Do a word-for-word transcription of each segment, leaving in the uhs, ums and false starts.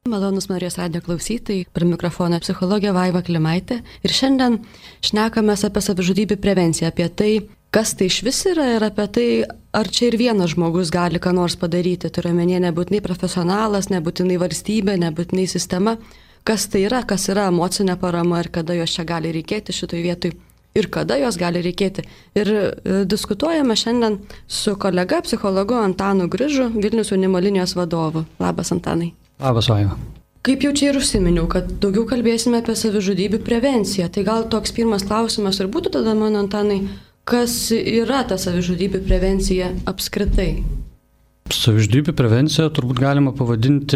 Malonus Marijos radijo klausytojai, prie mikrofono psichologė Vaiva Klimaitė ir šiandien šnekamės apie savižudybių prevenciją, apie tai, kas tai išvis yra ir apie tai, ar čia ir vienas žmogus gali ką nors padaryti. Turiu omenyje nebūtinai profesionalas, nebūtinai valstybė, nebūtinai sistema, kas tai yra, kas yra emocinė parama ir kada jos čia gali reikėti šitoj vietoj ir kada jos gali reikėti. Ir e, diskutuojame šiandien su kolega psichologu Antanu Grižu, Vilniaus jaunimo linijos vadovu. Labas, Antanai. Labas, Vaiva. Kaip jau čia ir užsiminiau, kad daugiau kalbėsime apie savižudybių prevenciją. Tai gal toks pirmas klausimas ir būtų tada, man, Antanai, kas yra ta savižudybių prevencija apskritai? Savižudybių prevenciją turbūt galima pavadinti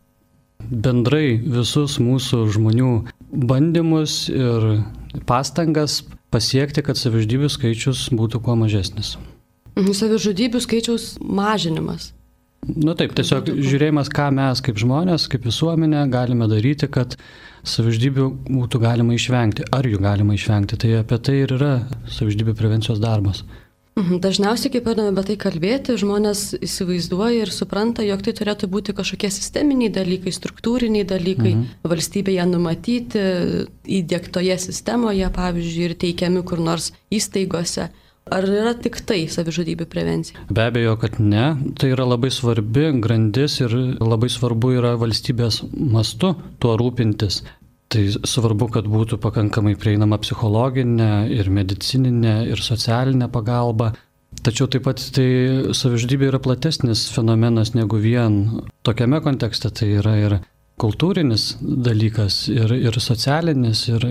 bendrai visus mūsų žmonių bandymus ir pastangas pasiekti, kad savižudybių skaičius būtų kuo mažesnis. Savižudybių skaičiaus mažinimas. Nu taip, tiesiog žiūrėjimas, ką mes kaip žmonės, kaip visuomenė galime daryti, kad savižudybių būtų galima išvengti, ar jų galima išvengti. Tai apie tai ir yra savižudybių prevencijos darbas. Dažniausiai, kai pradame apie tai kalbėti, žmonės įsivaizduoja ir supranta, jog tai turėtų būti kažkokie sisteminiai dalykai, struktūriniai dalykai, mhm. valstybėje numatyti, įdiegtoje sistemoje, pavyzdžiui, ir teikiami kur nors įstaigose. Ar yra tik tai savižudybių prevencija? Be abejo, kad ne. Tai yra labai svarbi grandis ir labai svarbu yra valstybės mastu tuo rūpintis. Tai svarbu, kad būtų pakankamai prieinama psichologinė ir medicininė ir socialinė pagalba. Tačiau taip pat tai savižudybė yra platesnis fenomenas negu vien tokiame kontekste. Tai yra ir kultūrinis dalykas, ir, ir socialinis, ir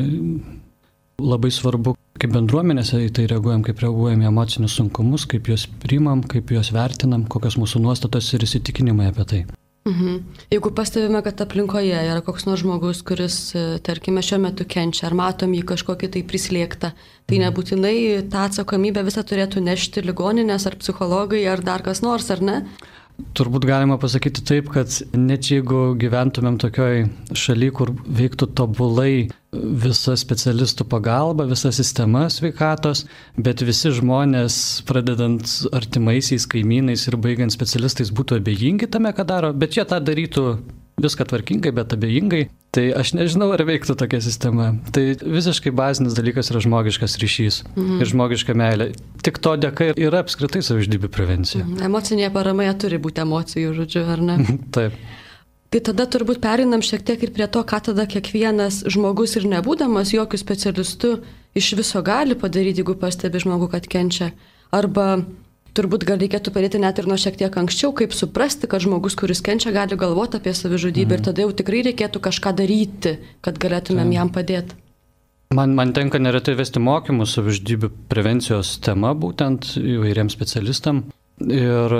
labai svarbu, kaip bendruomenėse į tai reaguojam, kaip reaguojam į emocinius sunkumus, kaip juos priimam, kaip juos vertinam, kokios mūsų nuostatos ir įsitikinimai apie tai. Mhm. Jeigu pastebime, kad aplinkoje yra koks nors žmogus, kuris, tarkime, šiuo metu kenčia, ar matom jį kažkokį tai prislėgtą, tai nebūtinai tą atsakomybę visą turėtų nešti ligoninės ar psichologai ar dar kas nors, ar ne? Turbūt galima pasakyti taip, kad net jeigu gyventumėm tokioj šaly, kur veiktų tobulai visa specialistų pagalba, visa sistema sveikatos, bet visi žmonės, pradedant artimaisiais, kaimynais ir baigiant specialistais, būtų abejingi tame, ką daro, bet jie tą darytų viską tvarkingai, bet abejingai, tai aš nežinau, ar veiktų tokia sistema. Tai visiškai bazinis dalykas yra žmogiškas ryšys mhm. ir žmogiška meilė. Tik to dėka yra apskritai savižudybių prevencija. Mhm. Emocinėje paramoje turi būti emocijų, žodžiu, ar ne? Taip. Tai tada turbūt pereinam šiek tiek ir prie to, ką tada kiekvienas žmogus ir nebūdamas jokių specialistų iš viso gali padaryti, jeigu pastebi žmogų, kad kenčia. Arba turbūt gal reikėtų perėti net ir nuo šiek tiek anksčiau, kaip suprasti, kad žmogus, kuris kenčia, gali galvoti apie savižudybę mm. ir tada jau tikrai reikėtų kažką daryti, kad galėtumėm tai. jam padėti. Man, man tenka neretai vesti mokymus savižudybių prevencijos tema, būtent įvairiems specialistam. Ir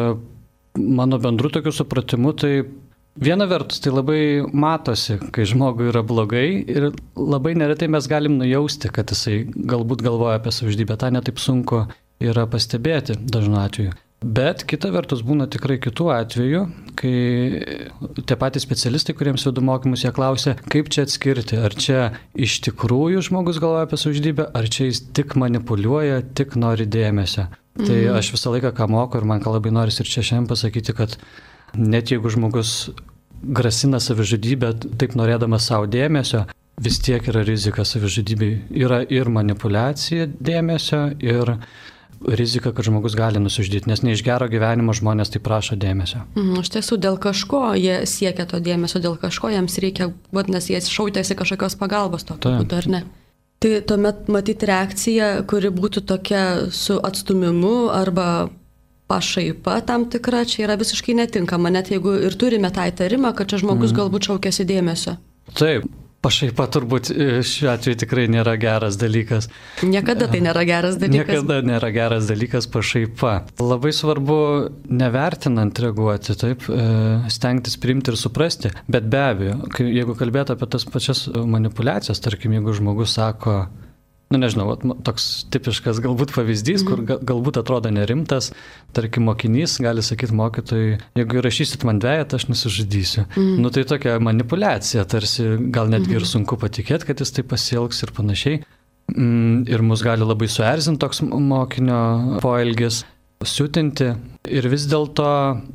mano bendru tokiu supratimu, tai viena vertus tai labai matosi, kai žmogui yra blogai ir labai neretai mes galim nujausti, kad jisai galbūt galvoja apie savižudybę, tą netaip sunku yra pastebėti dažnu atveju. Bet kita vertus būna tikrai kitų atvejų, kai tie patys specialistai, kuriems vedu mokymus, jie klausia, kaip čia atskirti, ar čia iš tikrųjų žmogus galvoja apie savižudybę, ar čia jis tik manipuliuoja, tik nori dėmesio. Mhm. Tai aš visą laiką ką moku ir man ką labai noris ir čia šiandien pasakyti, kad net jeigu žmogus grasina savižudybę, taip norėdamas savo dėmesio, vis tiek yra rizika savižudybei. Yra ir manipuliacija dėmesio, ir rizika, kad žmogus gali nusižudyti, nes ne iš gero gyvenimo žmonės tai prašo dėmesio. Mm, iš tiesų, dėl kažko jie siekia to dėmesio, dėl kažko jiems reikia, vadinasi, jie šautėsi kažkokios pagalbos tokiu būdu, ar ne? Tai tuomet matyti reakcija, kuri būtų tokia su atstumimu arba pašaipa tam tikra, čia yra visiškai netinkama, net jeigu ir turime tą įtarimą, kad čia žmogus mm. galbūt šaukėsi dėmesio. Taip. Pašaipa turbūt šiuo atveju tikrai nėra geras dalykas. Niekada tai nėra geras dalykas. Niekada nėra geras dalykas pašaipa. Labai svarbu nevertinant reaguoti, taip, stengtis priimti ir suprasti. Bet be abejo, jeigu kalbėtų apie tas pačias manipulacijas, tarkim, jeigu žmogus sako, nu nežinau, toks tipiškas galbūt pavyzdys, kur galbūt atrodo nerimtas, tarkim, mokinys gali sakyti mokytojui, jeigu įrašysit man dvejetą, aš nusižudysiu. Mm. Nu tai tokia manipulacija, tarsi gal netgi mm. ir sunku patikėti, kad jis taip pasielgs ir panašiai. Mm, ir mus gali labai suerzinti toks mokinio poelgis, siutinti. Ir vis dėlto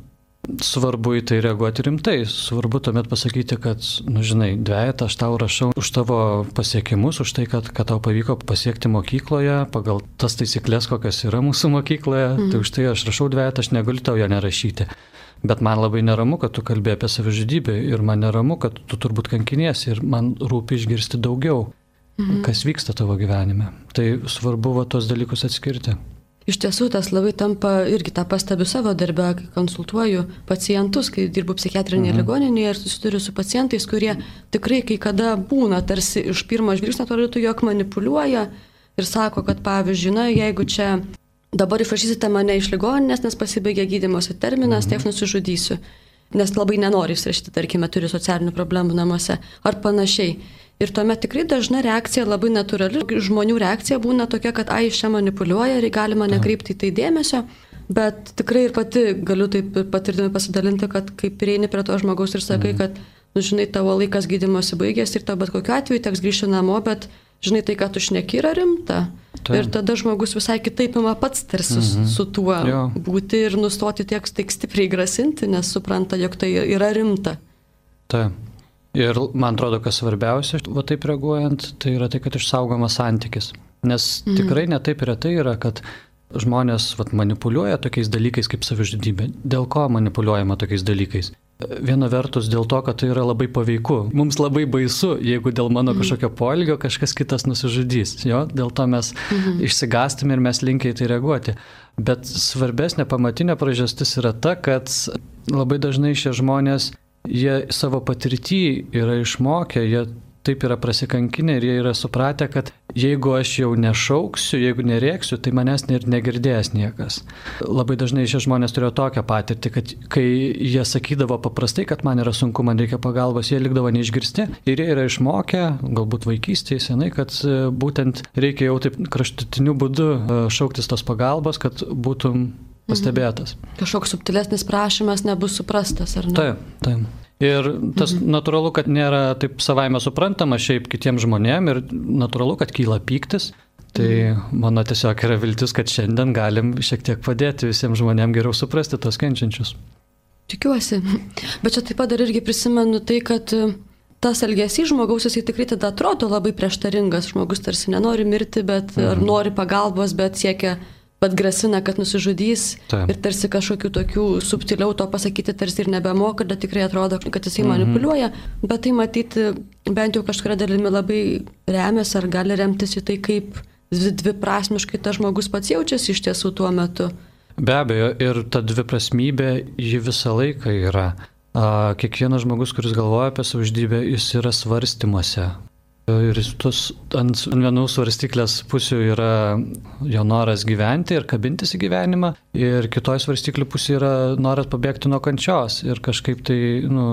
svarbu į tai reaguoti rimtai. Svarbu tuomet pasakyti, kad, nu žinai, dvejetą aš tau rašau už tavo pasiekimus, už tai, kad, kad tau pavyko pasiekti mokykloje, pagal tas taisyklės, kokios yra mūsų mokykloje, mm. tai už tai aš rašau dvejetą, aš negaliu tau jo nerašyti. Bet man labai neramu, kad tu kalbė apie savižudybę ir man neramu, kad tu turbūt kankiniesi ir man rūpi išgirsti daugiau, mm. kas vyksta tavo gyvenime. Tai svarbu va, tos dalykus atskirti. Iš tiesų, tas labai tampa, irgi tą pastebiu savo darbę, kai konsultuoju pacientus, kai dirbu psichiatrinėje mhm. ligoninėje ir susiduriu su pacientais, kurie tikrai kai kada būna, tarsi iš pirmo žvilgsnio atrodytų, jog manipuliuoja ir sako, kad pavyzdžiui, na, jeigu čia dabar išrašysite mane iš ligoninės, nes pasibaigė gydymosi terminas, mhm. tai aš nusižudysiu, nes labai nenori išrašyti, tarkime, turi socialinių problemų namuose ar panašiai. Ir tuomet tikrai dažna reakcija, labai natūrali, žmonių reakcija būna tokia, kad ai, iš čia manipuliuoja ir galima nekreipti į tai dėmesio, bet tikrai ir pati galiu taip patirdami pasidalinti, kad kaip prieini prie to žmogaus ir sakai, mm. kad, nu, žinai, tavo laikas gydymosi baigės ir tau bet kokiu atveju teks grįžti namo, bet, žinai, tai, kad tu šneki, yra rimta. Tai. Ir tada žmogus visai kitaip ima pats tarsi mm-hmm. su tuo jo. Būti ir nustoti tiek, tiek stipriai grasinti, nes supranta, jog tai yra rimta. Taip. Ir man atrodo, kas svarbiausia, va taip reaguojant, tai yra tai, kad išsaugomas santykis. Nes mhm. tikrai netaip retai yra, kad žmonės vat, manipuliuoja tokiais dalykais kaip savižudybė. Dėl ko manipuliuojama tokiais dalykais? Viena vertus dėl to, kad tai yra labai paveiku. Mums labai baisu, jeigu dėl mano mhm. kažkokio poelgio kažkas kitas nusižudys. Jo? Dėl to mes mhm. išsigąstame ir mes linkiai tai reaguoti. Bet svarbesnė pamatinė priežastis yra ta, kad labai dažnai šie žmonės jie savo patirtį yra išmokę, jie taip yra prasikankinę ir jie yra supratę, kad jeigu aš jau nešauksiu, jeigu nerėksiu, tai manęs ir negirdės niekas. Labai dažnai šie žmonės turėjo tokią patirtį, kad kai jie sakydavo paprastai, kad man yra sunku, man reikia pagalbos, jie likdavo neišgirsti ir jie yra išmokę, galbūt vaikystėje senai, kad būtent reikia jau taip kraštutiniu būdu šauktis tos pagalbos, kad būtum pastebėtas. Mhm. Kažkoks subtilesnis prašymas nebus suprastas, ar ne? Taip, taip. Ir tas mhm. natūralu, kad nėra taip savaime suprantama šiaip kitiems žmonėms ir natūralu, kad kyla pyktis. Tai mhm. mano tiesiog yra viltis, kad šiandien galim šiek tiek padėti visiems žmonėms geriau suprasti tos kenčiančius. Tikiuosi. Bet čia taip pat dar irgi prisimenu tai, kad tas elgesys žmogaus, jisai tikrai tada atrodo labai prieštaringas. Žmogus tarsi nenori mirti, bet mhm. ar nori pagalbos, bet siekia bet grasina, kad nusižudys. Taip. Ir tarsi kažkokių tokių subtiliau to pasakyti tarsi ir nebemoka, bet tikrai atrodo, kad jisai manipuliuoja, mm-hmm. bet tai matyti bent jau kažkuria dalimi labai remės ar gali remtis į tai, kaip dviprasmiškai tas žmogus pats jaučiasi iš tiesų tuo metu. Be abejo, ir ta dviprasmybė, ji visą laiką yra. Kiekvienas žmogus, kuris galvoja apie savižudybę, jis yra svarstymuose. Ir tos ant vienų svarstyklės pusių yra jo noras gyventi ir kabintis į gyvenimą, ir kitoj svarstyklių pusė yra noras pabėgti nuo kančios ir kažkaip tai, nu,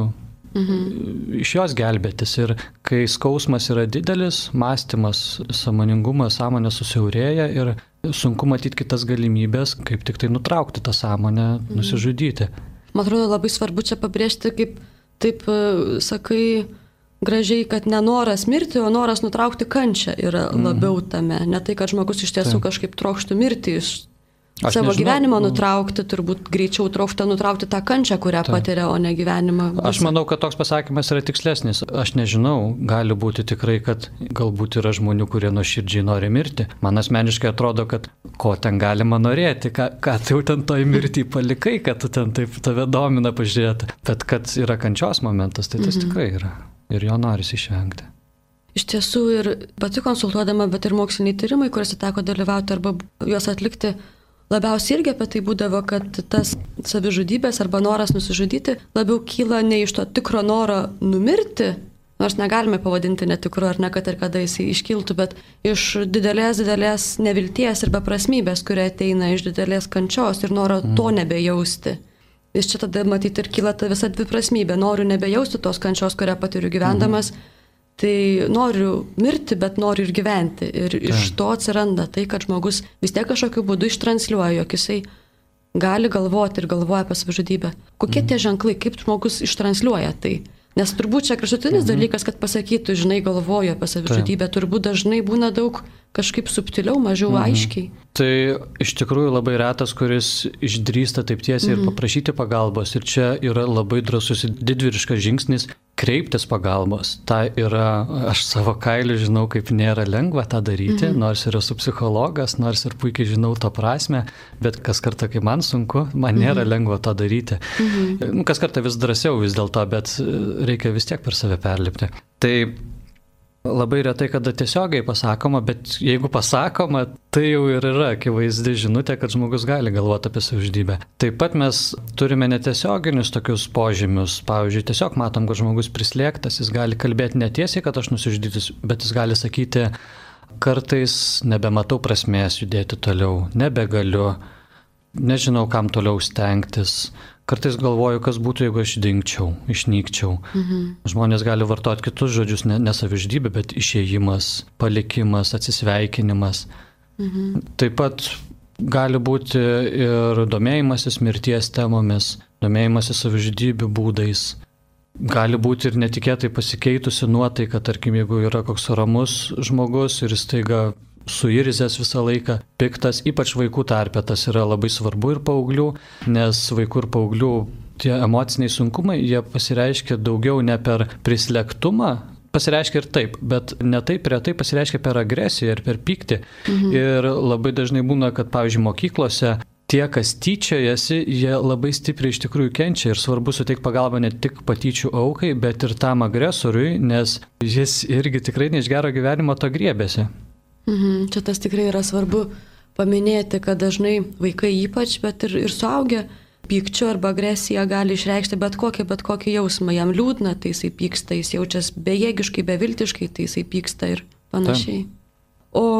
mhm. iš jos gelbėtis. Ir kai skausmas yra didelis, mąstymas, sąmoningumas, sąmonė susiaurėja ir sunku matyti kitas galimybės, kaip tik tai nutraukti tą sąmonę, mhm. nusižudyti. Man atrodo labai svarbu čia pabrėžti, kaip taip sakai, gražiai, kad ne noras mirti, o noras nutraukti kančią yra labiau tame. Ne tai, kad žmogus iš tiesų kažkaip trokštų mirti, iš Aš savo nežinau. gyvenimą nutraukti, turbūt greičiau trokšta nutraukti tą kančią, kurią Ta. patiria, o ne gyvenimą. Visą. Aš manau, kad toks pasakymas yra tikslesnis. Aš nežinau, gali būti tikrai, kad galbūt yra žmonių, kurie nuoširdžiai nori mirti. Man asmeniškai atrodo, kad ko ten galima norėti, ką, ką tu ten toj mirtį palikai, kad tu ten taip tave domina pažiūrėti. Bet kad yra kančios momentas, tai tas mhm. tikrai yra. Ir jo norisi išvengti. Iš tiesų ir pati konsultuodama, bet ir moksliniai tyrimai, kuriuose teko dalyvauti arba juos atlikti, labiausiai irgi apie tai būdavo, kad tas savižudybės arba noras nusižudyti labiau kyla ne iš to tikro noro numirti, nors negalime pavadinti netikru ar ne, kad ir kada jisai iškiltų, bet iš didelės, didelės nevilties ir beprasmybės, kuria ateina iš didelės kančios ir noro mm. to nebejausti. Iš čia tada matyti ir kyla ta visa dviprasmybė, noriu nebejausti tos kančios, kurią patiriu gyvendamas, mm. tai noriu mirti, bet noriu ir gyventi. Ir Ta. iš to atsiranda tai, kad žmogus vis tiek kažkokiu būdu ištranslioja, jog jisai gali galvoti ir galvoja apie savižudybę. Kokie mm. tie ženklai, kaip žmogus ištransliuoja tai? Nes turbūt čia kraštutinis mm-hmm. dalykas, kad pasakytų, žinai, galvoju apie savižudybę, turbūt dažnai būna daug kažkaip subtiliau, mažiau mhm. aiškiai. Tai iš tikrųjų labai retas, kuris išdrįsta taip tiesiai mhm. ir paprašyti pagalbos. Ir čia yra labai drąsus didvyriškas žingsnis kreiptis pagalbos. Tai yra, aš savo kailiu žinau, kaip nėra lengva tą daryti, mhm. nors ir esu psichologas, nors ir puikiai žinau tą prasme, bet kas kartą, kai man sunku, man nėra mhm. lengva tą daryti. Mhm. Nu, kas kartą vis drąsiau vis dėlto, bet reikia vis tiek per save perlipti. Tai labai retai, kada tiesiogiai pasakoma, bet jeigu pasakoma, tai jau ir yra akivaizdi žinutė, kad žmogus gali galvoti apie savižudybę. Taip pat mes turime netiesioginius tokius požymius. Pavyzdžiui, tiesiog matom, kad žmogus prislėgtas, jis gali kalbėti netiesiai, kad aš nusižudysiu, bet jis gali sakyti, kartais nebematau prasmės judėti toliau, nebegaliu, nežinau, kam toliau stengtis. Kartais galvoju, kas būtų, jeigu aš dingčiau, išnykčiau. Mhm. Žmonės gali vartoti kitus žodžius, ne, ne savižudybė, bet išėjimas, palikimas, atsisveikinimas. Mhm. Taip pat gali būti ir domėjimasis mirties temomis, domėjimasis savižudybių būdais. Gali būti ir netikėtai pasikeitusi nuotaika, tarkim, jeigu yra koks ramus žmogus ir jis staiga suirzęs visą laiką, piktas, ypač vaikų tarpe, tas yra labai svarbu ir paauglių, nes vaikų ir paauglių tie emociniai sunkumai, jie pasireiškia daugiau ne per prislėgtumą, pasireiškia ir taip, bet ne taip retai pasireiškia per agresiją ir per pyktį. Mhm. Ir labai dažnai būna, kad, pavyzdžiui, mokyklose tie, kas tyčiojasi, jie labai stipriai iš tikrųjų kenčia ir svarbu suteikti pagalbą ne tik patyčių aukai, bet ir tam agresoriui, nes jis irgi tikrai ne iš gero gyvenimo to griebėsi. Mhm. Čia tas tikrai yra svarbu paminėti, kad dažnai vaikai ypač, bet ir, ir suaugę pykčiu arba agresiją gali išreikšti bet kokį, bet kokį jausmą. Jam liūdna, tai jisai pyksta, jis jaučiasi bejėgiškai, beviltiškai, tai jisai pyksta ir panašiai. Taip. O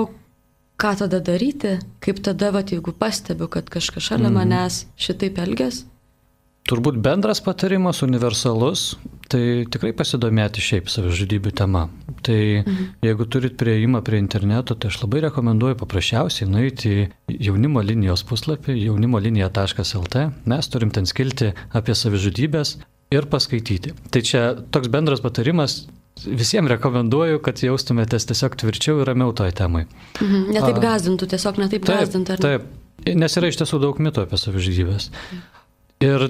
ką tada daryti? Kaip tada, vat, jeigu pastebiu, kad kažkas šalia mhm. manęs šitaip elgias? Turbūt bendras patarimas, universalus, tai tikrai pasidomėti šiaip savižudybių tema. Tai mhm. jeigu turit prieimą prie interneto, tai aš labai rekomenduoju paprasčiausiai nueiti į jaunimo linijos puslapį, jaunimo linija taškas el tė. Mes turim ten skilti apie savižudybės ir paskaityti. Tai čia toks bendras patarimas. Visiems rekomenduoju, kad jaustumėtės tiesiog tvirčiau ir ramiau toj temai. Mhm. Netaip gazdintų, tiesiog netaip taip, gazdintų. Ar ne? Taip, nes yra iš tiesų daug mitų apie savižudybės. Mhm. Ir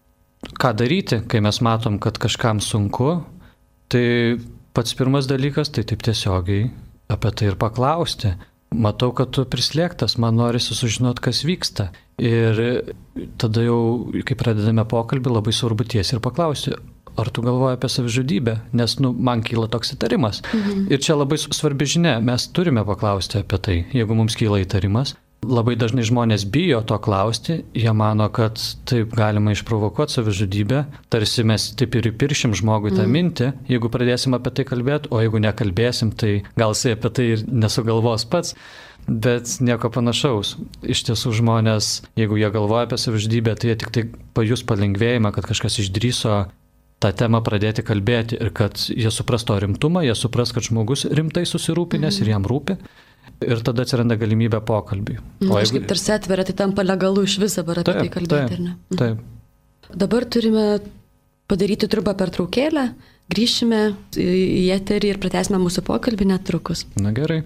ką daryti, kai mes matom, kad kažkam sunku, tai pats pirmas dalykas, tai taip tiesiogiai apie tai ir paklausti. Matau, kad tu prislėgtas, man norisi sužinoti, kas vyksta. Ir tada jau, kai pradedame pokalbį, labai svarbu tiesiai ir paklausti, ar tu galvoji apie savižudybę, nes nu, man kyla toks įtarimas. Mhm. Ir čia labai svarbi žinia, mes turime paklausti apie tai, jeigu mums kyla įtarimas. Labai dažnai žmonės bijo to klausti, jie mano, kad taip galima išprovokuoti savižudybę, tarsi mes taip ir įpiršim žmogui tą mm. mintį, jeigu pradėsim apie tai kalbėti, o jeigu nekalbėsim, tai gal jisai apie tai ir nesugalvos pats, bet nieko panašaus. Iš tiesų žmonės, jeigu jie galvoja apie savižudybę, tai jie tik tai pajus palengvėjimą, kad kažkas išdrįso tą temą pradėti kalbėti ir kad jie supras to rimtumą, jie supras, kad žmogus rimtai susirūpinęs mm. ir jam rūpi. Ir tada atsiranda galimybė pokalbį. Nu, jeigu... Kažkaip tarsi atveria, tai tampa legalu iš viso dabar apie taip, tai kalbėti, taip, ar ne? Taip. Dabar turime padaryti trumpą pertraukėlę, grįšime į eterį ir pratęsime mūsų pokalbį netrukus. Na gerai.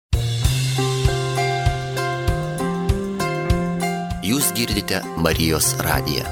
Jūs girdite Marijos radiją.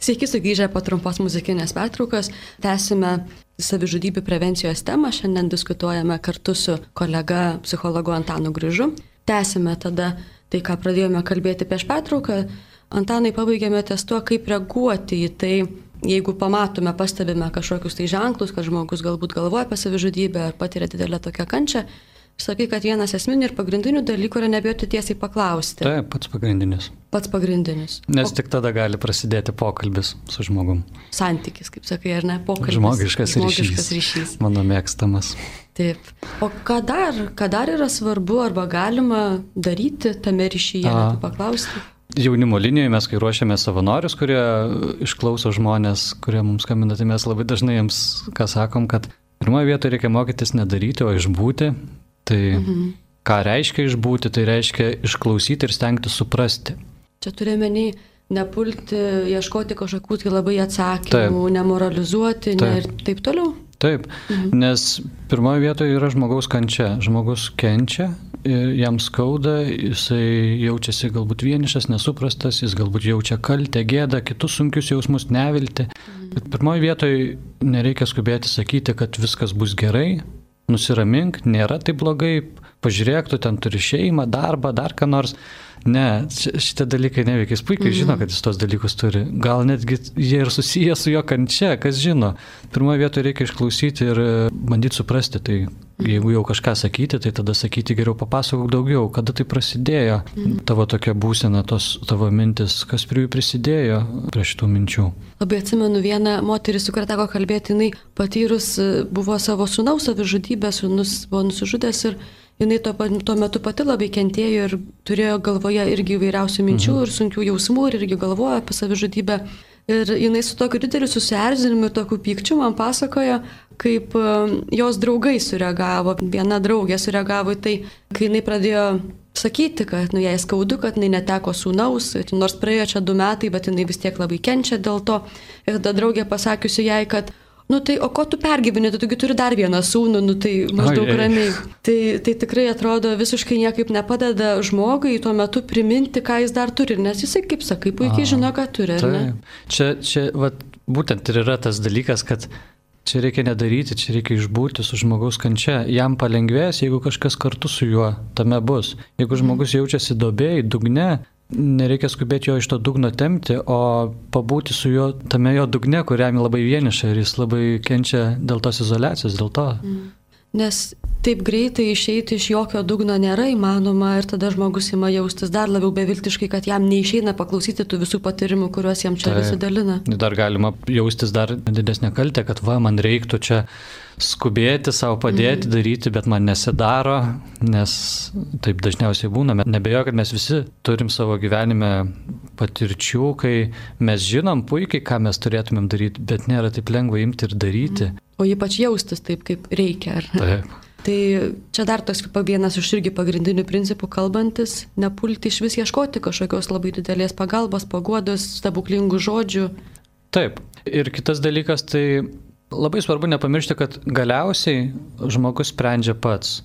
Sveiki sugrįžę po trumpos muzikinės pertraukos. Tęsime savižudybių prevencijos temą. Šiandien diskutuojame kartu su kolega psichologu Antanu Grižu. Tęsime tada tai, ką pradėjome kalbėti prieš pertrauką. Antanai, pabaigėme ties tuo, kaip reaguoti į tai, jeigu pamatome, pastebime kažkokius tai ženklus, kad žmogus galbūt galvoja apie savižudybę ar patiria didelę tokią kančią. Sakai, kad vienas esminių ir pagrindinių dalykų yra nebijoti tiesiai paklausti. Taip, pats pagrindinis. Pats pagrindinis. Nes o... tik tada gali prasidėti pokalbis su žmogum. Santykis, kaip sakai, ar ne? Pokalbis. Žmogiškas, Žmogiškas ryšys. ryšys. Mano mėgstamas. Taip. O ką dar, ką dar yra svarbu arba galima daryti tame ryšyje, tai paklausti? Jaunimo linijoje mes, kai ruošiame savanorius, kurie išklauso žmonės, kurie mums skambina, tai mes labai dažnai jiems, ką sakom, kad pirmoje vietoje reikia mokytis nedaryti, o išbūti. Tai mhm. ką reiškia išbūti, tai reiškia išklausyti ir stengti suprasti. Čia turime nei nepulti, ieškoti kažkokių tai labai atsakymų, taip. Nemoralizuoti taip. Ne, ir taip toliau. Taip, mhm. nes pirmoje vietoje yra žmogaus kančia. Žmogus kenčia, jam skauda, jisai jaučiasi galbūt vienišas, nesuprastas, jis galbūt jaučia kaltę, gėdą, kitus sunkius jausmus, neviltį. Mhm. Bet pirmoje vietoje nereikia skubėti sakyti, kad viskas bus gerai. Nusiramink, nėra taip blogai, pažiūrėk, tu ten turi šeimą, darbą, dar ką nors. Ne, šitie dalykai neveikia, jis puikiai mm-hmm. žino, kad jis tos dalykus turi. Gal netgi jie ir susiję su jo kančia, kas žino. Pirmoje vietoje reikia išklausyti ir bandyti suprasti. Tai jeigu jau kažką sakyti, tai tada sakyti geriau papasakok daugiau, kada tai prasidėjo. Mm-hmm. Tavo tokia būsena, tos tavo mintis, kas prie jų prisidėjo prie šitų minčių. Labai atsimenu vieną moterį, su kuria teko kalbėti, jinai patyrus buvo savo sūnaus savižudybę, sūnus buvo nusižudęs ir jinai tuo, tuo metu pati labai kentėjo ir turėjo galvoje irgi įvairiausių minčių mhm. ir sunkių jausmų ir irgi galvojo apie savižudybę. Ir jinai su tokiu dideliu susierzinimu ir tokiu pykčiu man pasakojo, kaip jos draugai sureagavo, viena draugė sureagavo į tai, kai jinai pradėjo sakyti, kad nu, jai skaudu, kad jinai neteko sūnaus, nors praėjo čia du metai, bet jinai vis tiek labai kenčia dėl to. Ir tada draugė pasakiusi jai, kad nu tai, o ko tu pergyveni, tu taigi turi dar vieną sūnų, nu tai maždaug Ai, ramiai. Tai, tai tikrai atrodo visiškai niekaip nepadeda žmogui tuo metu priminti, ką jis dar turi, nes jisai, kaip sakai, puikiai žino, ką turi, ar ne? Čia, čia vat, būtent ir yra tas dalykas, kad čia reikia nedaryti, čia reikia išbūti su žmogaus kančia. Jam palengvės, jeigu kažkas kartu su juo tame bus. Jeigu žmogus jaučiasi duobėj, dugne, nereikia skubėti jo iš to dugno tempti, o pabūti su juo tame jo dugne, kuriam labai vieniša ir jis labai kenčia dėl tos izoliacijos, dėl to. Mm. Nes taip greitai išeiti iš jokio dugno nėra įmanoma ir tada žmogus ima jaustis dar labiau beviltiškai, kad jam neišeina paklausyti tų visų patyrimų, kuriuos jam čia tai, visi dalina. Dar galima jaustis dar didesnė kaltė, kad va, man reiktų čia skubėti, savo padėti, mm. daryti, bet man nesidaro, nes taip dažniausiai būna. Nebejoju, kad mes visi turim savo gyvenime patirčių, kai mes žinom puikiai, ką mes turėtumėm daryti, bet nėra taip lengva imti ir daryti. Mm. O ypač jaustis taip, kaip reikia. Ar ne? Taip. Tai čia dar toks vienas iš irgi pagrindinių principų kalbantis, nepulti iš vis ieškoti kažkokios labai didelės pagalbos, paguodos, stebuklingų žodžių. Taip. Ir kitas dalykas, tai labai svarbu nepamiršti, kad galiausiai žmogus sprendžia pats.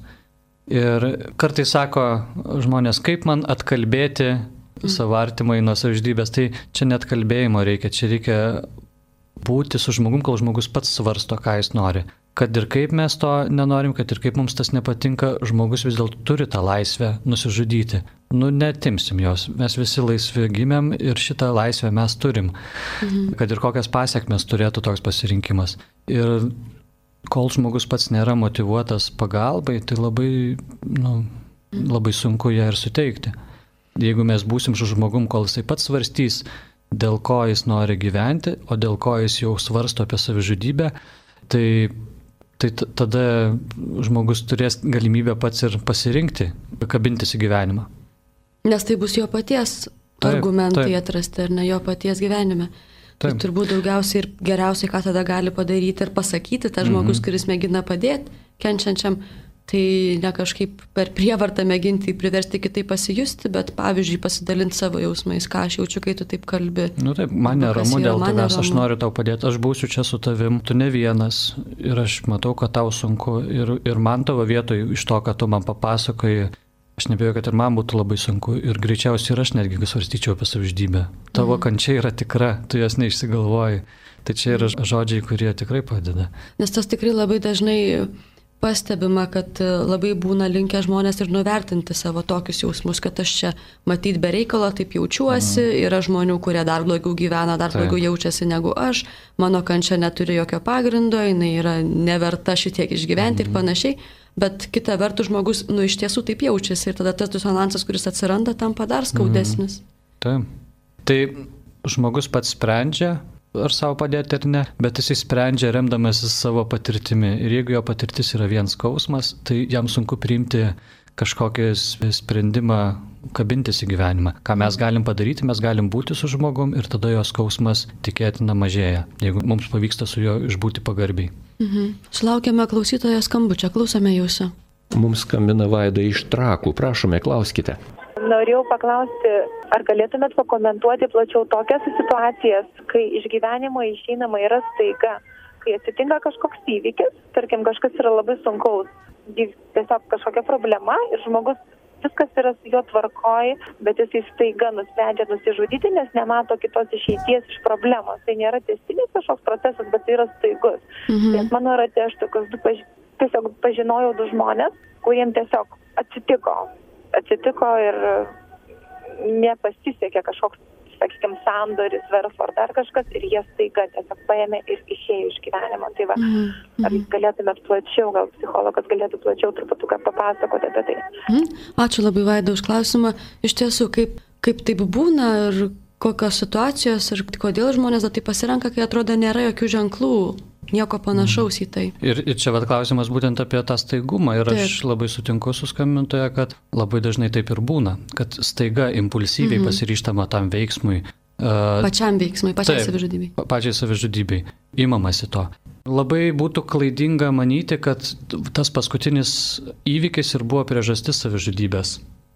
Ir kartais sako žmonės, kaip man atkalbėti mm. savo artimai nuo savižudybės. Tai čia net kalbėjimo reikia, čia reikia būti su žmogum, kol žmogus pats svarsto, ką jis nori. Kad ir kaip mes to nenorim, kad ir kaip mums tas nepatinka, žmogus vis dėlto turi tą laisvę nusižudyti. Nu, netimsim jos. Mes visi laisvi gimėm ir šitą laisvę mes turim. Mhm. Kad ir kokias pasiekmes turėtų toks pasirinkimas. Ir kol žmogus pats nėra motyvuotas pagalbai, tai labai, nu, labai sunku ją ir suteikti. Jeigu mes būsim su žmogum, kol jisai pats svarstys, dėl ko jis nori gyventi, o dėl ko jis jau svarsto apie savižudybę, tai tai tada žmogus turės galimybę pats ir pasirinkti, kabintis į gyvenimą. Nes tai bus jo paties taip, argumentai taip. Atrasti, ar ne jo paties gyvenime. Taip. Tai turbūt daugiausiai ir geriausiai, ką tada gali padaryti ir pasakyti tas žmogus, mm-hmm. kuris mėgina padėti kenčiančiam, tai ne kažkaip per prievartą mėginti priversti kitai pasijusti, bet pavyzdžiui pasidalinti savo jausmais, ką aš jaučiu, kai tu taip kalbi. Nu taip, man neramu dėl tavęs, aš noriu tau padėti, aš būsiu čia su tavim, tu ne vienas ir aš matau, kad tau sunku ir, ir man tavo vietoj iš to, kad tu man papasakoji, Aš nebijau, kad ir man būtų labai sunku ir greičiausiai ir aš netgi svarstyčiau apie savižudybę. Tavo mm. kančia yra tikra, tu jos neišsigalvoji. Tai čia yra žodžiai, kurie tikrai padeda. Nes tas tikrai labai dažnai pastebima, kad labai būna linkę žmonės ir nuvertinti savo tokius jausmus, kad aš čia matyt be reikalo taip jaučiuosi, mm. yra žmonių, kurie dar blogiau gyvena, dar taip. blogiau jaučiasi negu aš, mano kančia neturi jokio pagrindo, jinai yra neverta šitiek išgyventi mm. ir panašiai, bet kita vertus žmogus, nu, iš tiesų taip jaučiasi ir tada tas disonansas, kuris atsiranda, tampa dar skaudesnis. Mm. Taip. Tai žmogus pats sprendžia, ar savo padėti ar ne, bet jis sprendžia remdamasis savo patirtimi. Ir jeigu jo patirtis yra vien skausmas, tai jam sunku priimti kažkokį sprendimą, kabintis į gyvenimą. Ką mes galim padaryti, mes galim būti su žmogum ir tada jo skausmas tikėtina mažėja, jeigu mums pavyksta su juo išbūti pagarbiai. Mhm. Sulaukėme klausytojo skambučio, klausome jūsų. Mums skambina Vaida iš Trakų, prašome, klauskite. Norėjau paklausti, ar galėtumėt pakomentuoti plačiau tokias situacijas, kai iš gyvenimo išeinama yra staiga, kai atsitinka kažkoks įvykis, tarkim, kažkas yra labai sunkaus, tiesiog kažkokia problema ir žmogus, viskas yra su jo tvarkoj, bet jisai staiga nusprendžia nusižudyti, nes nemato kitos išeities iš problemos. Tai nėra tęstinis kažkoks procesas, bet tai yra staigus. Mhm. Nes mano rate aš tokius du paž... tiesiog pažinojau du žmonės, kuriem tiesiog atsitiko. atsitiko ir nepasisekė kažkoks, sakykime, sandoris, verslo ar dar kažkas ir jie staiga tiesiog paėmė ir išėjo iš gyvenimo. Tai va, mm-hmm. ar galėtumėt plačiau, gal psichologas galėtų plačiau truputuką papasakoti apie tai. Mm. Ačiū labai, Vaida, už klausimą. Iš tiesų, kaip, kaip taip būna ir kokios situacijos ir kodėl žmonės tai pasirenka, kai atrodo nėra jokių ženklų. Nieko panašaus į tai. Ir, ir čia vat klausimas būtent apie tą staigumą. Ir taip. Aš labai sutinku su skambintoja, kad labai dažnai taip ir būna, kad staiga impulsyviai mm-hmm. pasiryžtama tam veiksmui. Uh, pačiam veiksmui, pačiai savižudybei. Pačiai savižudybei. Imamasi to. Labai būtų klaidinga manyti, kad tas paskutinis įvykis ir buvo priežastis savižudybės.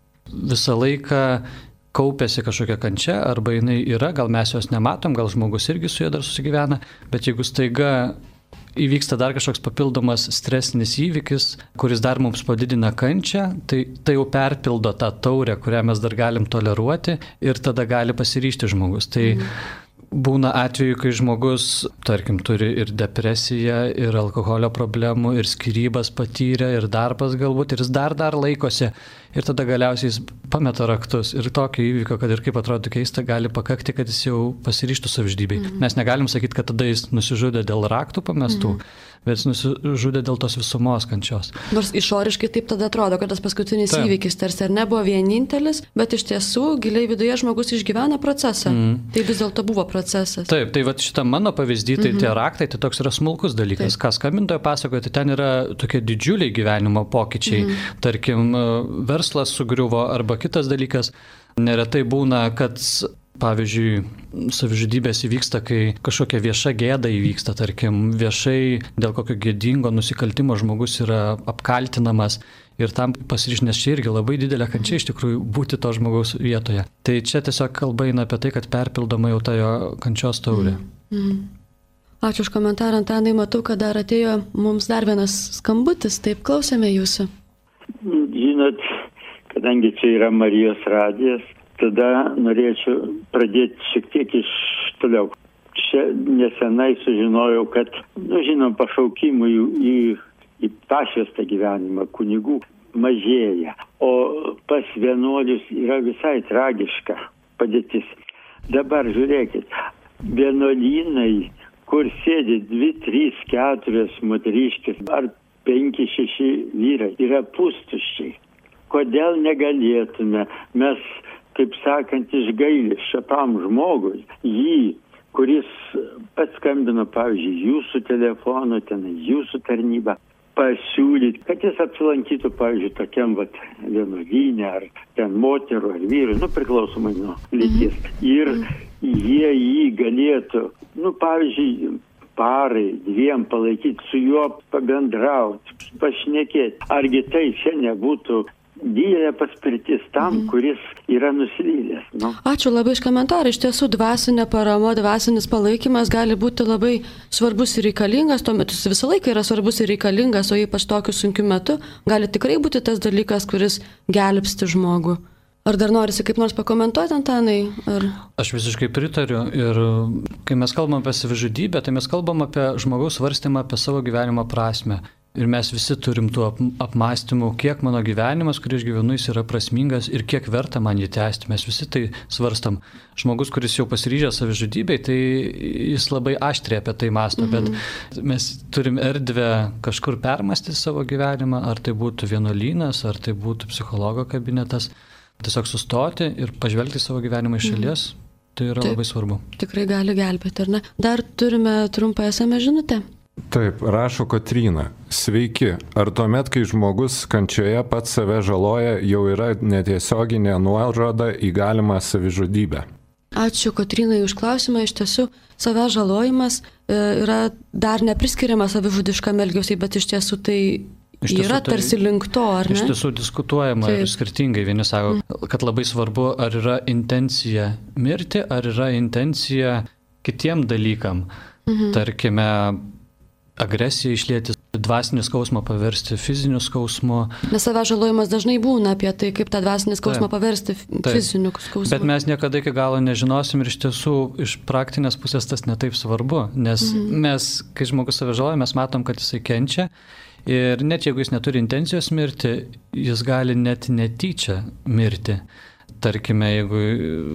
Visą laiką kaupėsi kažkokia kančia, arba jinai yra, gal mes jos nematom, gal žmogus irgi su ja dar susigyvena, bet jeigu staiga įvyksta dar kažkoks papildomas stresinis įvykis, kuris dar mums padidina kančią, tai tai jau perpildo tą taurę, kurią mes dar galim toleruoti ir tada gali pasiryžti žmogus. Tai mm. būna atveju, kai žmogus, tarkim, turi ir depresiją, ir alkoholio problemų, ir skyrybas patyrė, ir darbas galbūt, ir jis dar dar laikosi. Ir tada galiausiai jis pameta raktus. Ir tokio įvykio, kad ir kaip atrodo keista, gali pakakti, kad jis jau pasiryžtų savižudybei. Mm-hmm. Mes negalim sakyti, kad tada jis nusižudė dėl raktų pamestų, mm-hmm. bet jis nusižudė dėl tos visumos kančios. Nors išoriškai taip tada atrodo, kad tas paskutinis taip. Įvykis tarsi ar nebuvo vienintelis, bet iš tiesų giliai viduje žmogus išgyvena procesą. Mm-hmm. Tai vis dėlto buvo procesas. Taip, tai va šitą mano pavyzdį, tai mm-hmm. tie raktai, tai toks yra smulkus dalykas. Taip. Ką skambintoja pasakoja, tai ten yra tokie didžiuliai gyvenimo pokyčiai. Mm-hmm. Tarkim, verslas sugriuvo arba kitas dalykas. Neretai būna, kad, pavyzdžiui, savižudybės įvyksta, kai kažkokia vieša gėda įvyksta, tarkim, viešai dėl kokio gėdingo nusikaltimo žmogus yra apkaltinamas ir tam pasiryžti, nes čia irgi labai didelė kančia iš tikrųjų būti to žmogaus vietoje. Tai čia tiesiog kalba eina apie tai, kad perpildoma jau ta jo kančios taurė. Mm. Mm. Ačiū už komentarą, Antanai, matau, kad dar atėjo mums dar vienas skambutis, taip klausėme jūsų. Žinot, kadangi čia yra Marijos radijas, tada norėčiau pradėti šiek tiek iš toliau. Čia nesenai sužinojau, kad, nu, žinom, pašaukimų į, į, į pašvestą gyvenimą kunigų mažėja, o pas vienuolius yra visai tragiška padėtis. Dabar žiūrėkit, vienuolynai, kur sėdi dvi, trys, keturios moteriškės ar penki, šeši vyrai, yra pustuščiai. Kodėl negalėtume mes, kaip sakant, iš gailesčio tam žmogui, jį, kuris pats skambino, pavyzdžiui, jūsų telefonu, ten jūsų tarnybą, pasiūlyti, kad jis apsilankytų, pavyzdžiui, tokiam vat vienuolyne, ar ten moterų, ar vyrų, nu, priklausomai nuo lyties. Ir jie jį galėtų, nu, pavyzdžiui, parai, dviem palaikyti, su juo pabendrauti, pašnekėti. Argi tai čia nebūtų didelė paspirtis tam, mhm. kuris yra nusivylęs. Nu. Ačiū labai iš komentarą. Iš tiesų, dvasinė parama, dvasinis palaikymas gali būti labai svarbus ir reikalingas, tuo metu jis visą laiką yra svarbus ir reikalingas, o ypač tokiu sunkiu metu gali tikrai būti tas dalykas, kuris gelbsti žmogų. Ar dar norisi kaip nors pakomentuoti, Antanai? Ar... Aš visiškai pritariu ir kai mes kalbam apie savižudybę, tai mes kalbam apie žmogaus svarstymą apie savo gyvenimo prasmę. Ir mes visi turim tų apmąstymų, kiek mano gyvenimas, kurį aš gyvenu, jis yra prasmingas ir kiek verta man jį tęsti. Mes visi tai svarstam. Žmogus, kuris jau pasiryžęs savižudybei, tai jis labai aštriai apie tai mąsto, mhm. bet mes turim erdvę kažkur permąstyti savo gyvenimą, ar tai būtų vienuolynas, ar tai būtų psichologo kabinetas. Tiesiog sustoti ir pažvelgti savo gyvenimą iš šalies, mhm. tai yra Taip, labai svarbu. Tikrai gali gelbėti, ar ne? Dar turime trumpą es em es žinutę. Taip, rašo Kotryna. Sveiki. Ar tuomet, kai žmogus kančioje pats save žaloja, jau yra netiesioginė nuoroda į galimą savižudybę? Ačiū Kotrynai už klausimą. Iš tiesų, savęs žalojimas yra dar nepriskiriamas savižudiškam elgesiui, bet iš tiesų tai Iš tiesų, yra tarsi link to, ar ne? Iš tiesų diskutuojama Taip. ir skirtingai. Vieni sako, kad labai svarbu, ar yra intencija mirti, ar yra intencija kitiem dalykam. Mhm. Tarkime, agresiją išlieti, dvasinį skausmą paversti fiziniu skausmu. Nes savęs žalojimas dažnai būna apie tai, kaip tą dvasinį skausmą Taip. paversti fiziniu skausmu. Bet mes niekada iki galo nežinosim ir iš tiesų iš praktinės pusės tas netaip svarbu, nes mhm. mes, kai žmogus savęs žaloja, mes matom, kad jisai kenčia. Ir net jeigu jis neturi intencijos mirti, jis gali net netyčia mirti. Tarkime, jeigu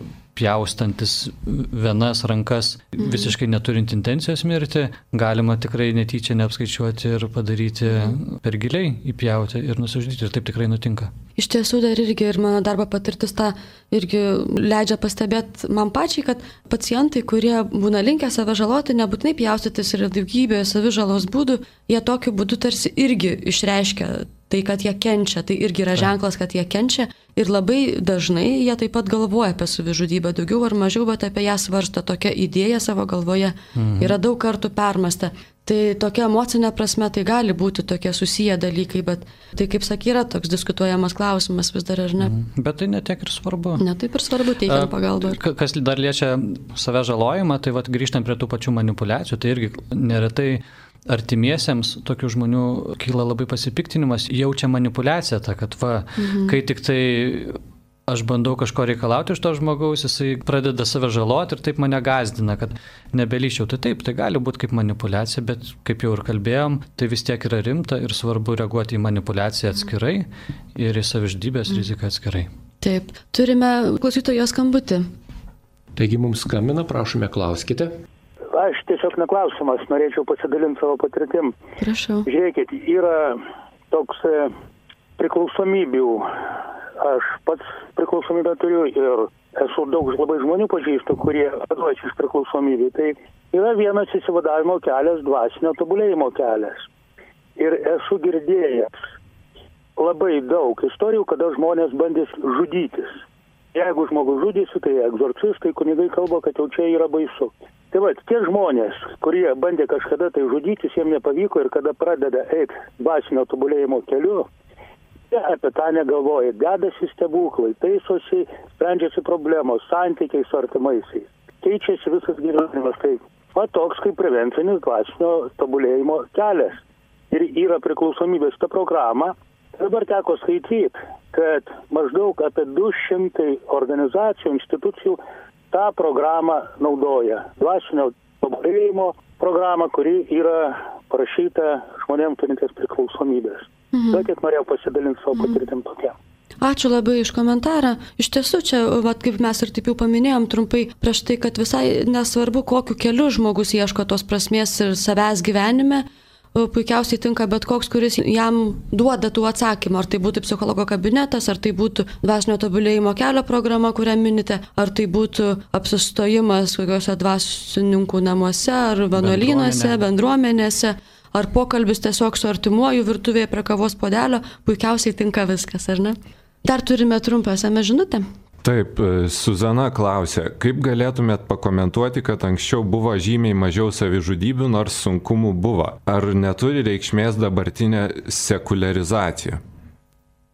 pjaustantis vienas rankas, mhm. visiškai neturint intencijos mirti, galima tikrai netyčia neapskaičiuoti ir padaryti mhm. per giliai įpjauti ir nusižudyti. Ir taip tikrai nutinka. Iš tiesų dar irgi ir mano darbo patirtis tą irgi leidžia pastebėti man pačiai, kad pacientai, kurie būna linkę save žaloti, nebūtinai pjaustytis ir daugybė savižalos būdų, jie tokiu būdu tarsi irgi išreiškia tai, kad jie kenčia, tai irgi yra ženklas, kad jie kenčia ir labai dažnai jie taip pat galvoja apie savižudybę, daugiau ar mažiau, bet apie ją svarsto, tokia idėja savo galvoje mhm. yra daug kartų permasta. Tai tokia emocinė prasme tai gali būti tokie susiję dalykai, bet tai, kaip sakai, yra toks diskutuojamas klausimas vis dar, ar ne? Mhm. Bet tai netiek ir svarbu. Netaip ir svarbu teikiant pagalbą. Kas dar liečia save žalojimą, tai vat, grįžtant prie tų pačių manipulacijų, tai irgi neretai artimiesiems tokių žmonių kyla labai pasipiktinimas, jaučia manipulaciją tą, kad va, mhm. kai tik tai aš bandau kažko reikalauti iš to žmogaus, jisai pradeda save žaloti ir taip mane gazdina, kad nebelyščiau. Tai taip, tai gali būti kaip manipulacija, bet kaip jau ir kalbėjom, tai vis tiek yra rimta ir svarbu reaguoti į manipulaciją atskirai ir į savižudybės riziką atskirai. Taip, turime klausytojo skambutį. Taigi mums skambina, prašome, klauskite. Aš tiesiog neklausimas, norėčiau pasidalinti savo patirtim. Prašau. Žiūrėkit, yra toks priklausomybių. Aš pats priklausomybę turiu ir esu daug labai žmonių pažįstu, kurie atvažiuoja iš priklausomybių. Tai yra vienas įsivadavimo kelias, dvasinio tobulėjimo kelias. Ir esu girdėjęs labai daug istorijų, kada žmonės bandys žudytis. Jeigu žmogus žudysi, tai egzorcistai, kunigai kalba, kad jau čia yra baisu. Tai va, tie žmonės, kurie bandė kažkada tai žudytis, jiems nepavyko ir kada pradeda eiti dvasinio tobulėjimo keliu, jie apie tą negalvoja, dedasi stebuklai, taisosi, sprendžiasi problemos, santykiai su artimaisiais, keičiasi visas gyvenimas. Tai va toks kaip prevencinis dvasinio tobulėjimo kelias. Ir yra priklausomybės ta programa. Dabar teko skaityti, kad maždaug apie du šimtai organizacijų, institucijų tą programą naudoja. Dvasinio tobulėjimo programą, kuri yra parašyta žmonėm turintys priklausomybės. Mhm. Tai kiek norėjau pasidalinti savo patirtim tokia. Ačiū labai iš komentarą. Iš tiesų, čia, vat, kaip mes ir taip jau paminėjom trumpai prieš tai, kad visai nesvarbu, kokiu keliu žmogus ieško tos prasmės ir savęs gyvenime, puikiausiai tinka bet koks, kuris jam duoda tų atsakymų. Ar tai būtų psichologo kabinetas, ar tai būtų dvasinio tobulėjimo kelio programa, kurią minite, ar tai būtų apsistojimas kokiuose dvasininkų namuose, ar vienuolynuose, bendruomenėse, ar pokalbis tiesiog su artimuoju virtuvėje prie kavos puodelio, puikiausiai tinka viskas, ar ne? Dar turime trumpą es em es žinutę. Taip, Suzana klausė, kaip galėtumėt pakomentuoti, kad anksčiau buvo žymiai mažiau savižudybių, nors sunkumų buvo. Ar neturi reikšmės dabartinė sekuliarizacija?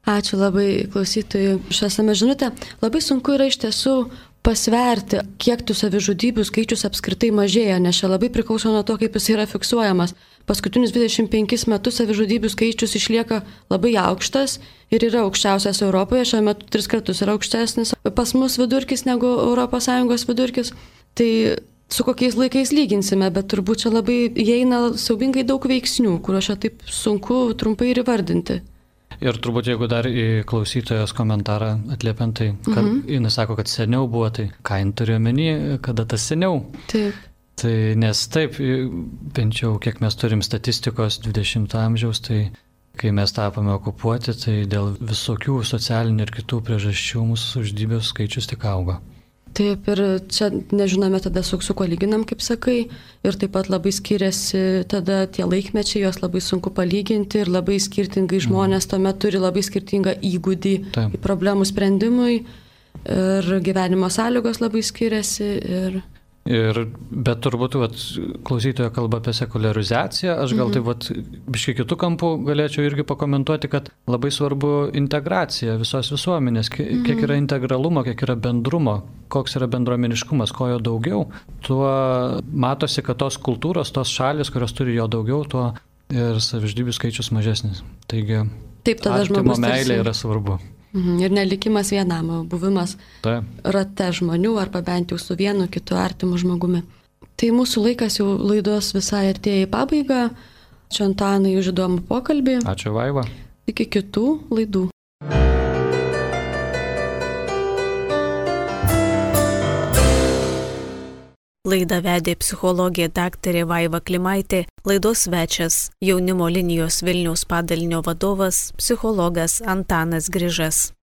Ačiū labai klausytojui už esame žinutę. Labai sunku yra iš tiesų pasverti, kiek tų savižudybių skaičius apskritai mažėja, nes čia labai priklauso nuo to, kaip jis yra fiksuojamas. Paskutinius dvidešimt penkis metus savižudybių skaičius išlieka labai aukštas ir yra aukščiausias Europoje, šiuo metu tris kartus yra aukštesnis pas mus vidurkis negu Europos Sąjungos vidurkis. Tai su kokiais laikais lyginsime, bet turbūt čia labai įeina siaubingai daug veiksnių, kuriuos čia taip sunku trumpai ir įvardinti. Ir turbūt jeigu dar į klausytojos komentarą atliepiant, tai kad mhm. jinai sako, kad seniau buvo, tai ką jin turi omeny, kada tas seniau. Taip. Tai nes taip, bent jau kiek mes turim statistikos dvidešimto amžiaus, tai kai mes tapome okupuoti, tai dėl visokių socialinių ir kitų priežasčių mūsų savižudybių skaičius tik auga. Taip, ir čia nežinome tada su, su kuo lyginam, kaip sakai, ir taip pat labai skiriasi tada tie laikmečiai, juos labai sunku palyginti ir labai skirtingai žmonės tuomet turi labai skirtingą įgūdį Taip. Problemų sprendimui ir gyvenimo sąlygos labai skiriasi. Ir... Ir, bet turbūt vat, klausytojo kalba apie sekuliarizaciją, aš gal mhm. taip vat, biškai kitų kampų galėčiau irgi pakomentuoti, kad labai svarbu integracija visos visuomenės, kiek mhm. yra integralumo, kiek yra bendrumo, koks yra bendruomeniškumas, ko jo daugiau, tuo matosi, kad tos kultūros, tos šalis, kurios turi jo daugiau, tuo ir savižudybių skaičius mažesnis. Taigi, taip, artimo meilė yra svarbu. Ir nelikimas vienam, buvimas Ta. rate žmonių arba bent jau su vienu kitu artimu žmogumi. Tai mūsų laikas jau laidos visai artėja į pabaigą. Ačiū Antanai už įdomų pokalbį. Ačiū Vaiva. Iki kitų laidų. Laidą vedė psichologė daktarė Vaiva Klimaitė, laidos svečias jaunimo linijos Vilniaus padalinio vadovas psichologas Antanas Grižas.